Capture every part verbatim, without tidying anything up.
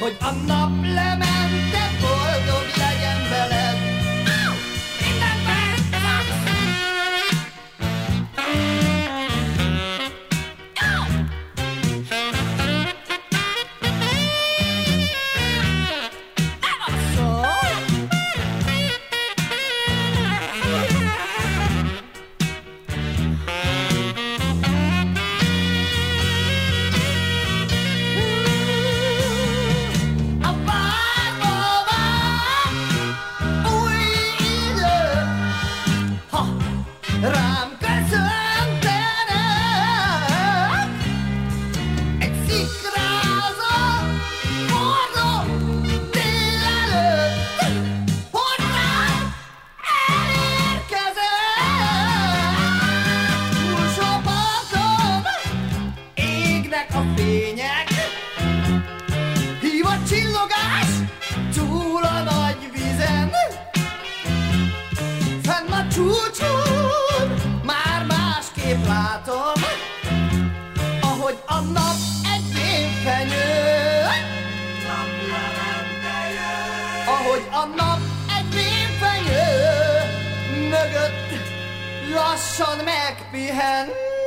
hogy a nap lemente, boldog legyen veled. Rám köszöntenek egy szikrázó, forró délelőtt, hogy rám elérkezett. Túlsó parton égnek a fények, hív a csillogás túl a nagy vizen, fenn a csúcson már másképp látom, ahogy a nap egy rémfenyő, ahogy a nap egy rémfenyő mögött lassan megpihen.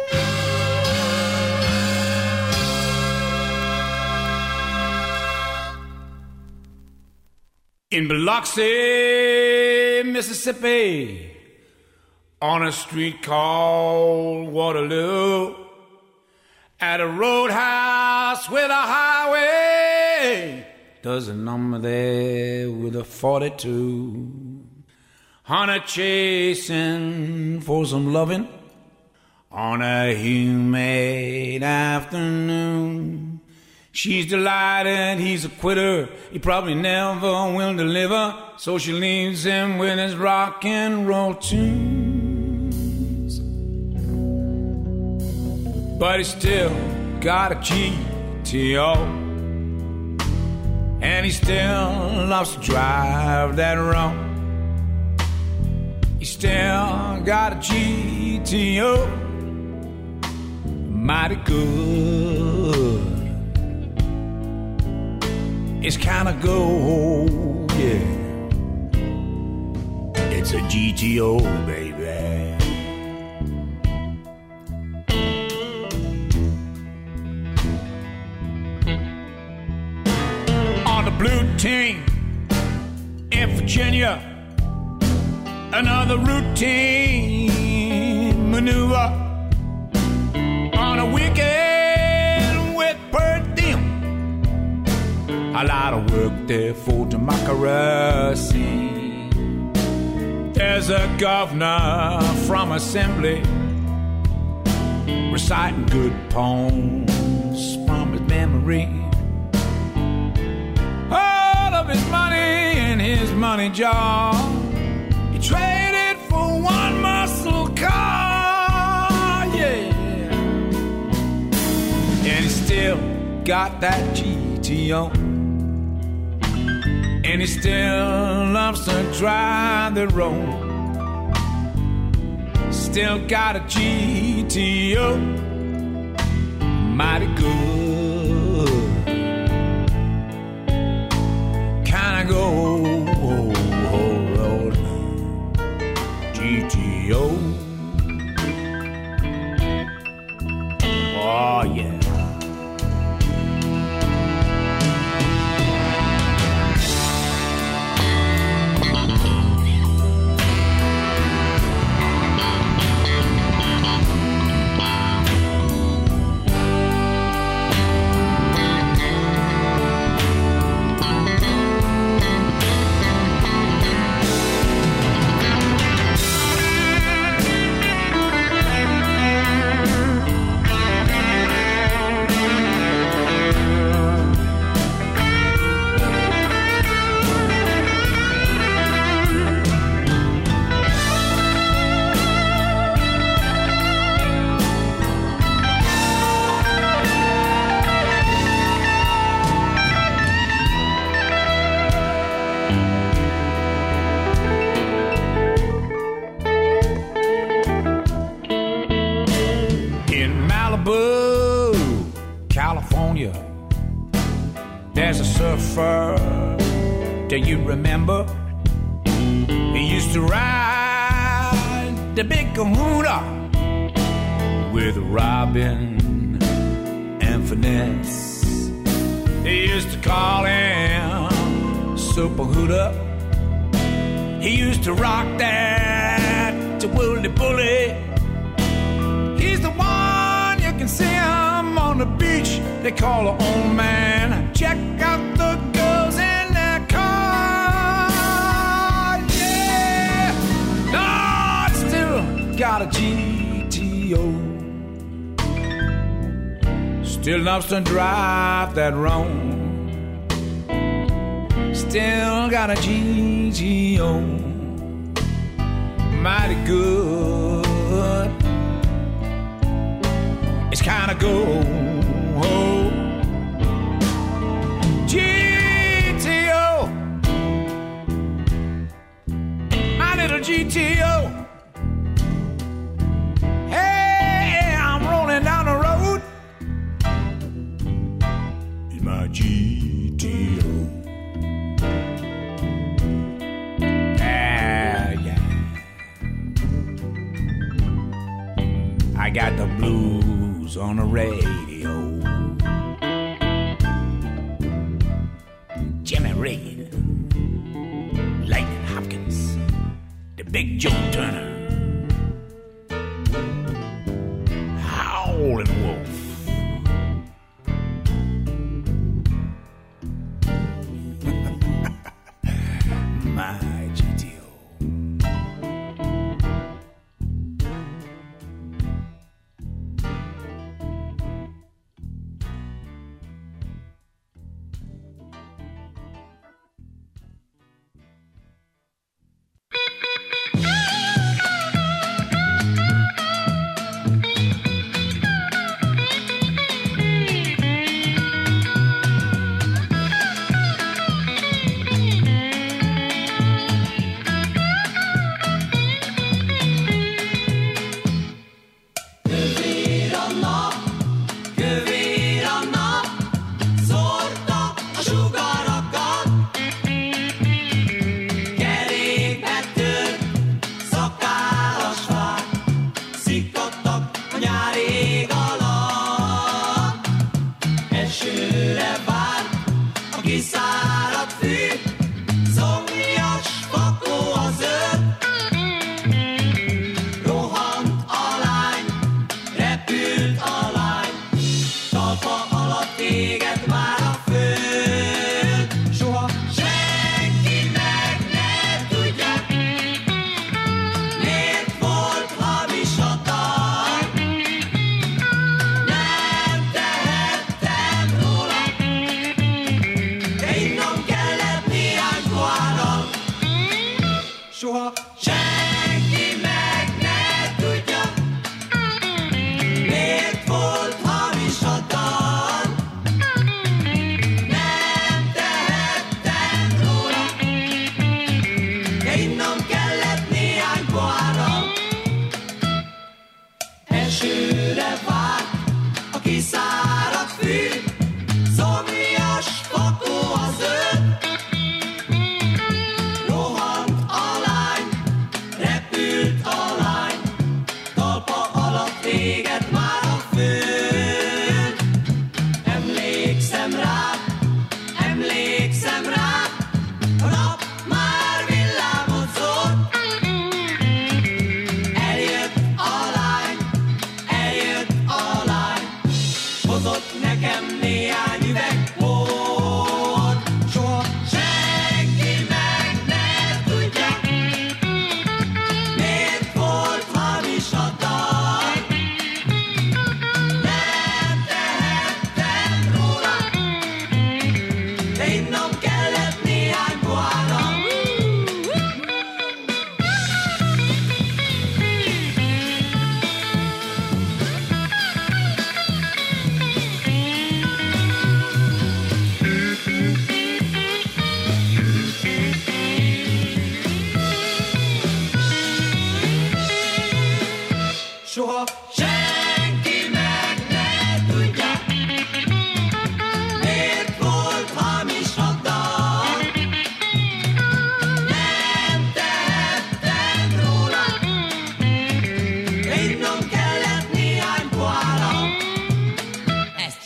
In Biloxi, Mississippi, on a street called Waterloo, at a roadhouse with a highway, there's a number there with a forty-two. Hunter chasing for some loving on a humid afternoon. She's delighted he's a quitter, he probably never will deliver, so she leaves him with his rock and roll tunes. But he still got a G T O, and he still loves to drive that road. He still got a G T O, mighty good. It's kinda gold, yeah. It's a G T O, baby. On the blue team in Virginia, another routine maneuver. On a weekend with per diem, a lot of work there for democracy. There's a governor from Assembly reciting good poems from his memory. All of his money in his money jar, he traded for one muscle car, yeah. And he still got that G T O, and he still loves to drive the road. Still got a G T O, mighty good. Kinda go road, G T O. Oh yeah. There's a surfer, do you remember? He used to ride the big kahuna with Robin and Finesse. They used to call him Super Hooter. He used to rock that to Woolly Bully. He's the one you can see him on the beach. They call her old man. Check out the girls in that car. Yeah, Lord, still got a G T O. Still loves to drive that road. Still got a G T O. Mighty good. It's kinda gold. G T O. My little G T O. Hey, I'm rolling down the road. In my G T O. I got the blues on the radio. Jimmy Reed, Lightning Hopkins, the Big Joe Turner, Howlin' Wolf. My G T O.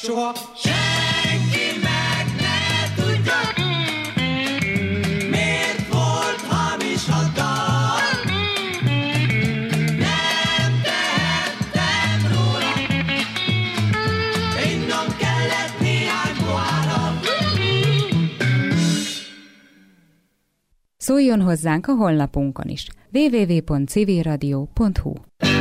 soha senki meg ne tudja, miért volt hamis a dal. Nem tehettem róla, innom kellett néhány pohára. Szóljon hozzánk a honlapunkon is. double-u double-u double-u pont civil radio pont hu.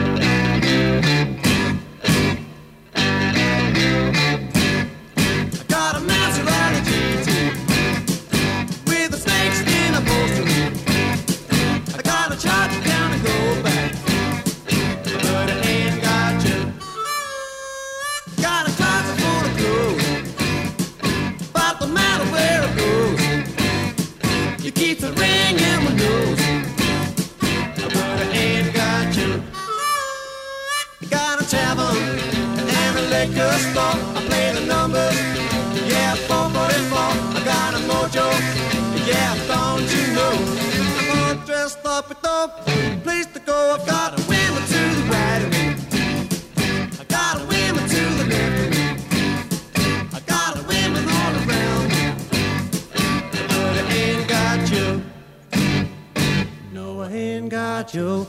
Keep the ring in my nose, but I ain't got you. I got a tavern and a liquor store. I play the numbers, yeah, four forty-four. I got a mojo, yeah, don't you know? I'm all dressed up with no place to go. I've got a women to the right of me, I got a women to the left of me, I got a women all around me, but I ain't got you. No, I ain't got you.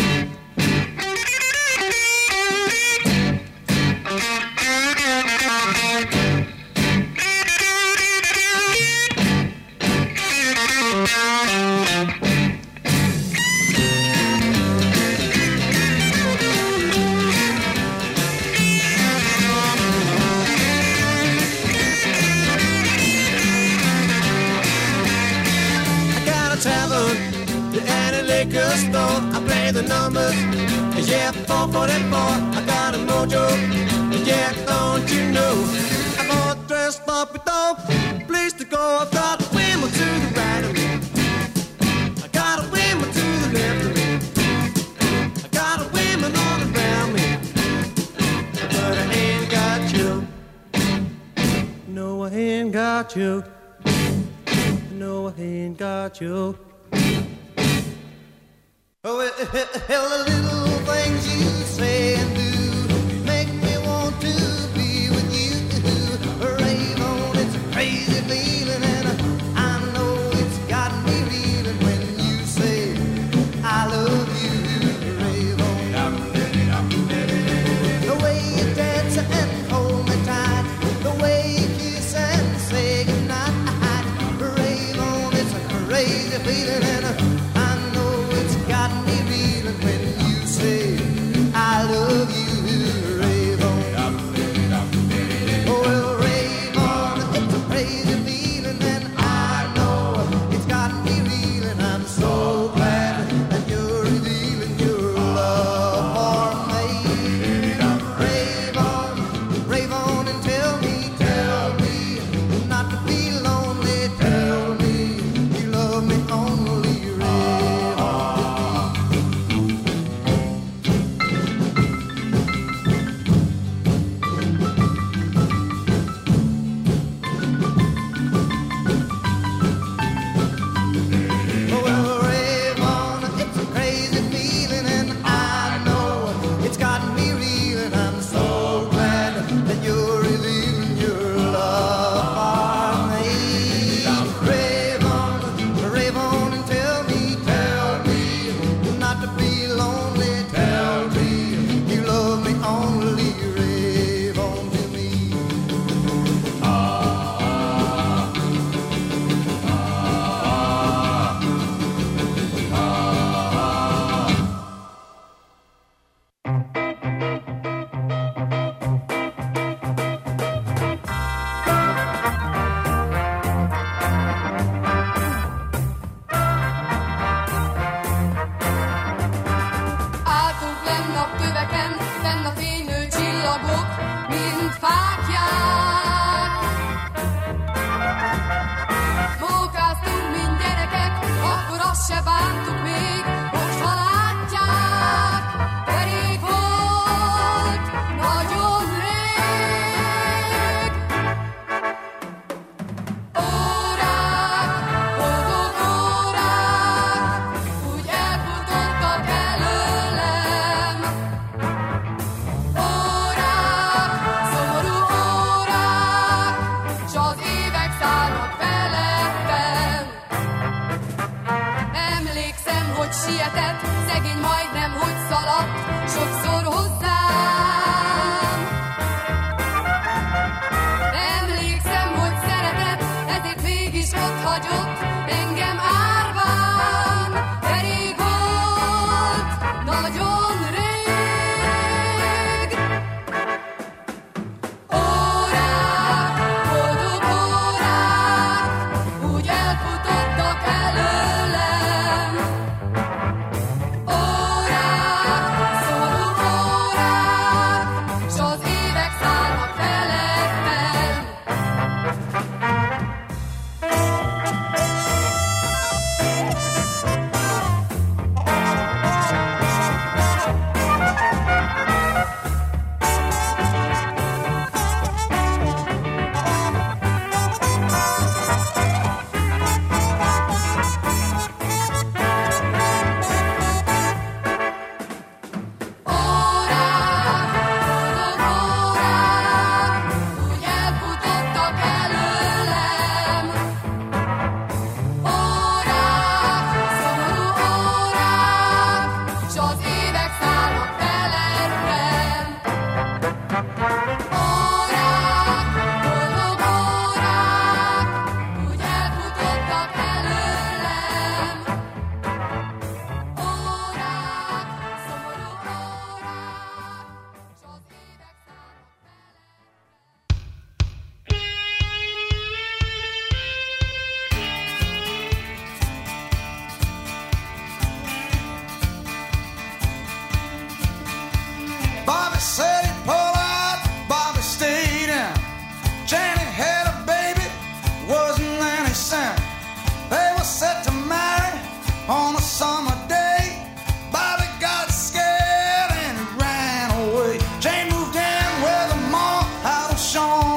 Liquor store, I play the numbers, yeah, four forty-four, I got a mojo, yeah, don't you know? I'm all dressed up with no place to go. I've got a women to the right of me, I got a women to the left of me, I got a women all around me, but I ain't got you. No, I ain't got you. No, I ain't got you. Oh, well, the little things you say and do make me want to be with you. Rave on, it's a crazy feeling, and I know it's got me reeling when you say I love you. Rave on. The way you dance and hold me tight, the way you kiss and say goodnight. Rave on, it's a crazy feeling, and I got me feeling when you say I love you.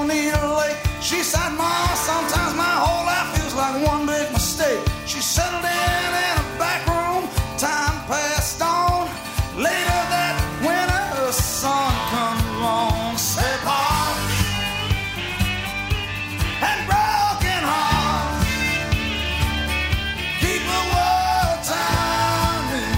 don't need a lake. She said, Ma, sometimes my whole life feels like one big mistake. She settled in in a back room, time passed on. Later that winter, the sun comes on. Said, hearts and broken hearts keep the world turning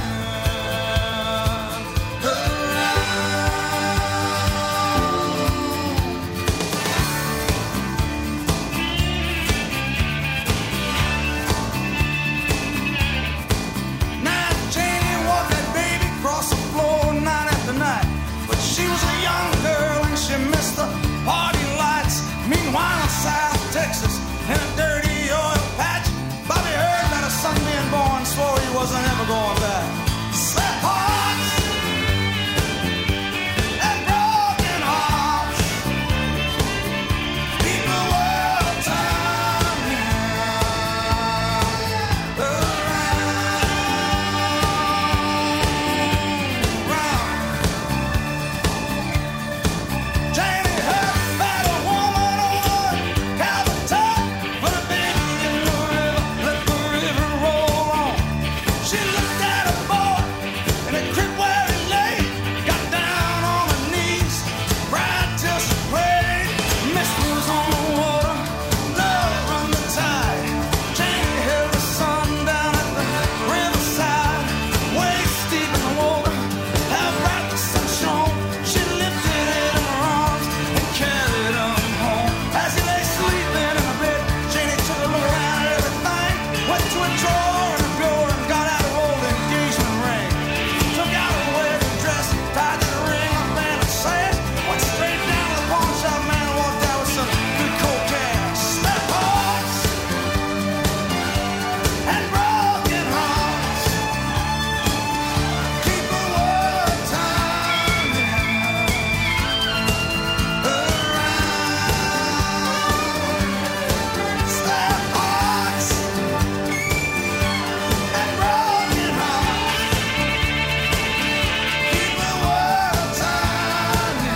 Now Janie walked that baby across the floor night after night, but she was a young girl and she missed the party lights. Meanwhile in South Texas, in a dirty oil patch, Bobby heard that a son being born, swore he wasn't ever going back. Slap hearts and broken hearts keep the world turning around. Janie heard about a woman over Calvert Top, put a baby in the river, let the river roll on. She looked at a boy in a crib where he lay, got down on her knees, cried till she prayed. Mist was on the water, love run the tide. Janie held the sun down at the riverside, waist deep in the water, how bright the sun shone. She lifted it in her arms and carried him home. As he lay sleeping in the bed, Janie took a look around at everything, went to a drawer and a bureau and got out her old engagement ring. Took out her wedding dress, tied to the ring on a band of sash, went straight down to the pawn shop man and walked out with some good cold cash. Slap hearts and broken hearts keep the world turning around. Slap hearts and broken hearts keep the world turning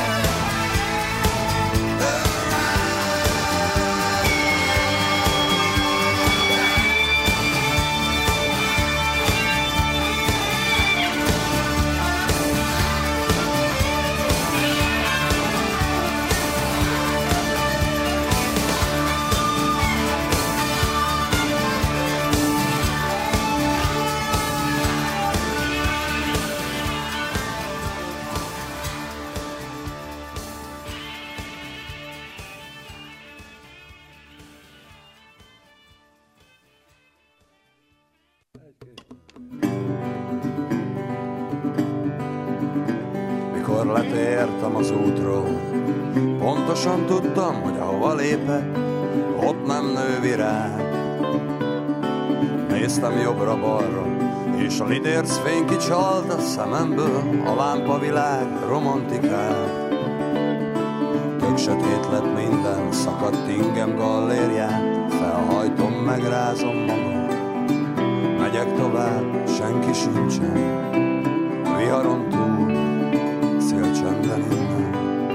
Mikor letértem az útról, pontosan tudtam, hogy ahova lépek, ott nem nő virág. Néztem jobbra-balra, és a lidérc fény kicsalt a szememből, a lámpavilág romantikát. Tök sötét lett minden, szakadt ingem gallériát, felhajtom, megrázom magam, megyek tovább, senki sincsen, viharon túl, szélcsendben innen.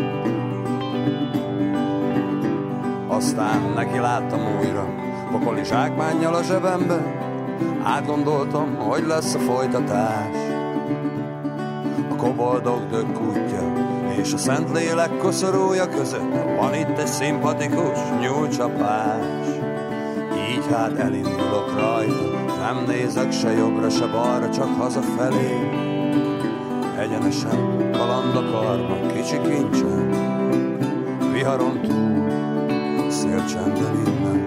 Aztán neki láttam újra, pokoli zsákmánnyal a zsebembe, átgondoltam, hogy lesz a folytatás. A koboldog dökkútja és a Szentlélek koszorúja között van itt egy szimpatikus nyúlcsapás. Így hát elindulok rajta, nem nézek se jobbra, se balra, csak hazafelé. Egyenesen kaland a karma, kicsi kincsen, viharon túl, szélcsendben innen.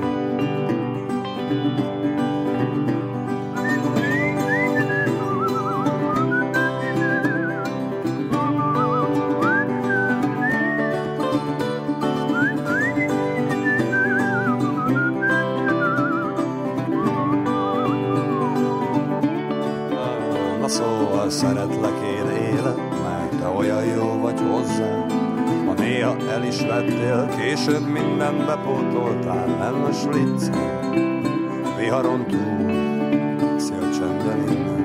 Na szóval szeretlek én élet, mert te olyan jó vagy hozzá. Ha néha el is lettél, később mindent bepótoltál, nem a sliccen, viharon túl, szélcsendben innen.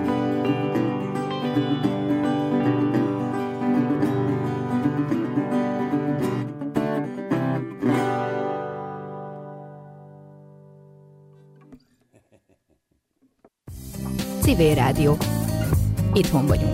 Civil Rádió. Itthon vagyunk.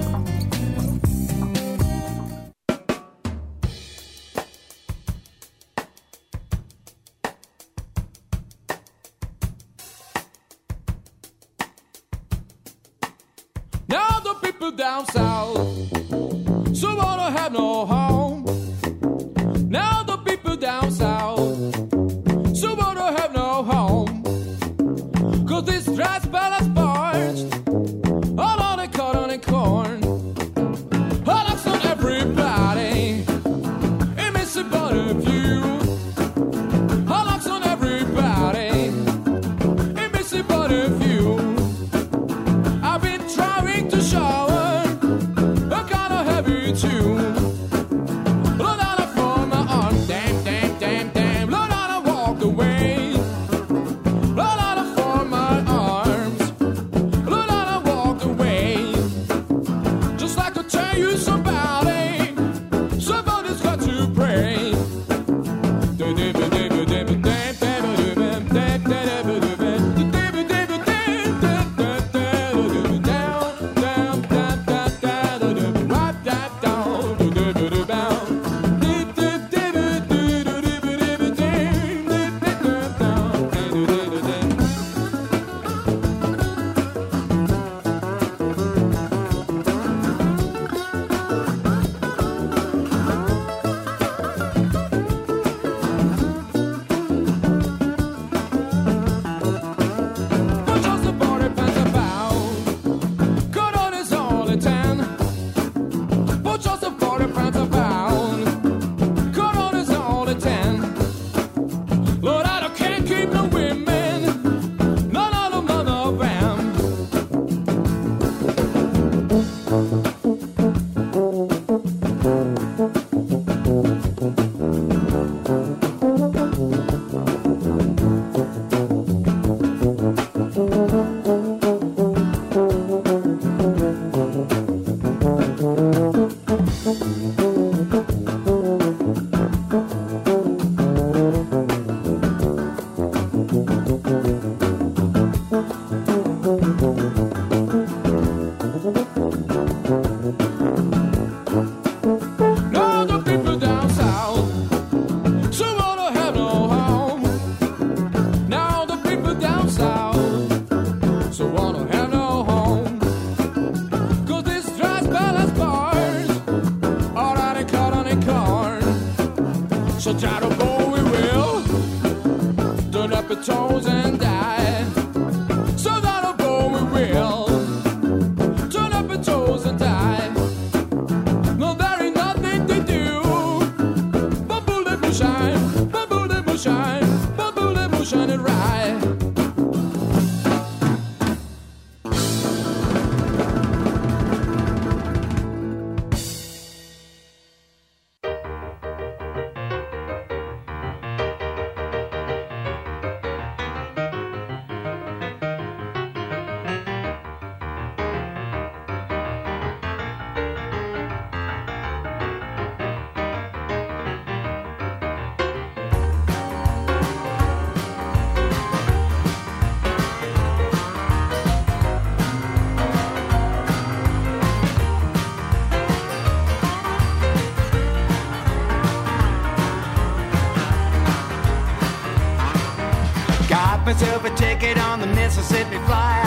Now the people down south, so wanna have no home. Now the people down south, so wanna have no home. Cause this dry spell has parched all on the cotton and corn. All up on everybody, it makes about a view. All up on everybody, it makes about a view. I've been trying to shower a kind of heavy tune. Look out for my arm, damn, damn, damn, damn. Look out, I walk away. Look out for my arms. Look out, I walk away. Just like I tell you somebody, somebody's got to pray. So try to go, we will. Turn up your toes and die. So that'll go, we will. Turn up your toes and die. No, there ain't nothing to do. Bubble the moonshine, bubble the moonshine, bubble the moonshine and ride. Myself a ticket on the Mississippi Flyer.